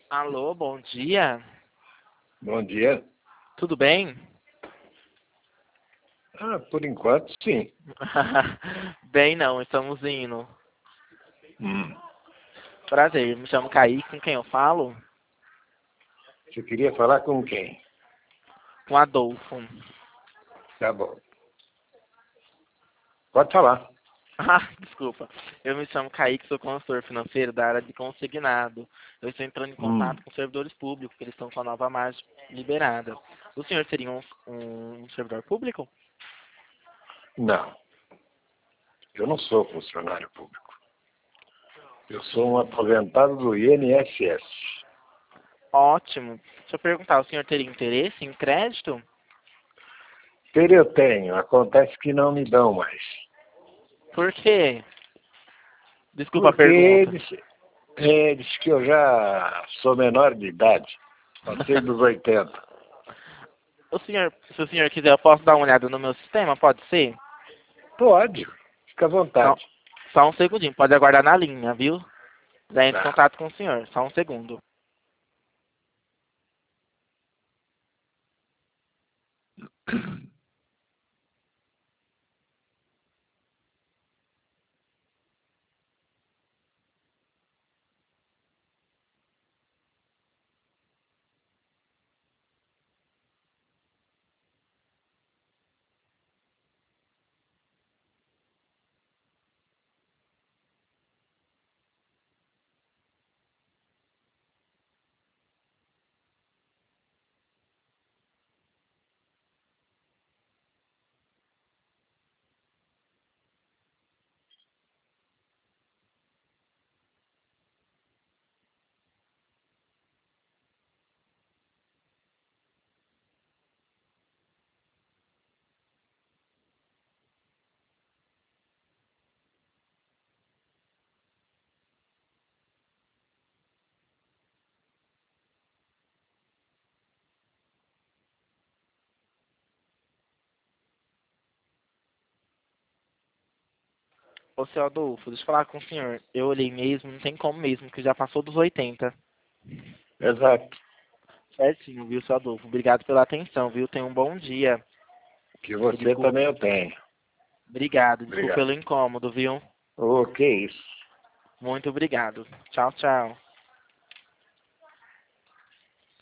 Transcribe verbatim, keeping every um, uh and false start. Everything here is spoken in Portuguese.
Alô, bom dia. Bom dia. Tudo bem? Ah, por enquanto, sim. Bem não, estamos indo. Hum. Prazer, me chamo Kaique, com quem eu falo? Você queria falar com quem? Com Adolfo. Tá bom. Pode falar. Ah, desculpa. Eu me chamo Kaique, sou consultor financeiro da área de consignado. Eu estou entrando em Hum. contato com servidores públicos, que eles estão com a nova margem liberada. O senhor seria um, um servidor público? Não. Eu não sou funcionário público. Eu sou um Sim. aposentado do I N S S. Ótimo. Deixa eu perguntar, o senhor teria interesse em crédito? Ter eu tenho. Acontece que não me dão mais. Por quê? Desculpa a Porque pergunta. eles, é, diz que eu já sou menor de idade. Passei dos oitenta. O senhor, se o senhor quiser, eu posso dar uma olhada no meu sistema, pode ser? Pode. Fica à Só, vontade. só um segundinho, pode aguardar na linha, viu? Já entro em Tá. contato com o senhor, só um segundo. Ô, seu Adolfo, deixa eu falar com o senhor. Eu olhei mesmo, não tem como mesmo, que já passou dos oitenta. Exato. Certinho, viu, seu Adolfo? Obrigado pela atenção, viu? Tenha um bom dia. Que E você desculpa. também eu tenho. Obrigado, desculpa Obrigado. pelo incômodo, viu? O que é isso? Muito obrigado. Tchau, tchau.